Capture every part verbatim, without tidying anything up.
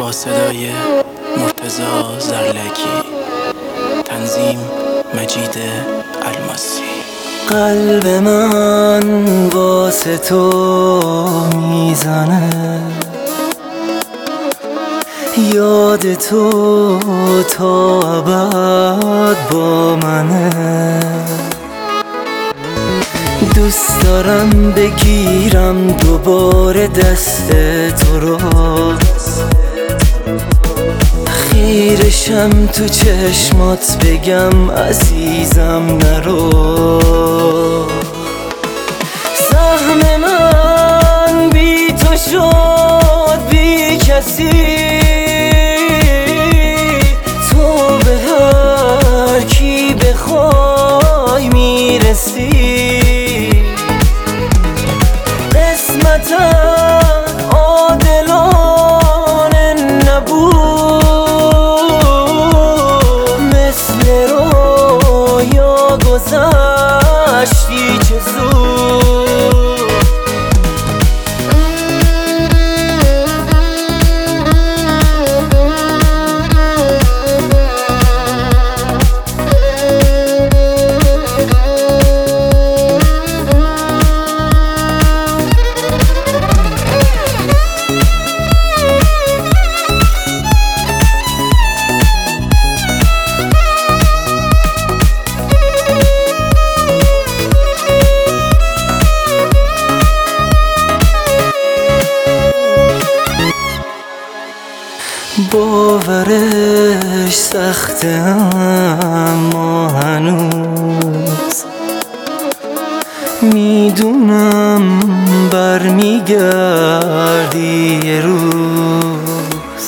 با صدای مرتضی زرلکی، تنظیم مجید الماسی. قلب من واسه تو میزنه، یاد تو تا ابد با منه. دوست دارم بگیرم دوباره دست تو رو، خیرشم تو چشمات بگم عزیزم نرو. سهم من بی تو شد بی کسی، تو به هر کی بخوای میرسی. قسمتم عادلانه نبود، مثل رویا گذشتی چه زود. باورش سخته اما هنوز میدونم برمیگردی یه روز.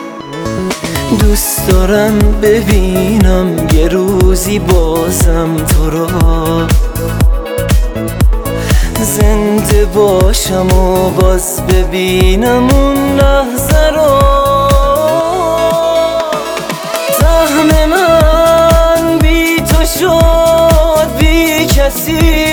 دوست دارم ببینم یه روزی بازم تو رو، زنده باشم و باز ببینم اون لحظه رو. سهم من بی تو شد بی کسی،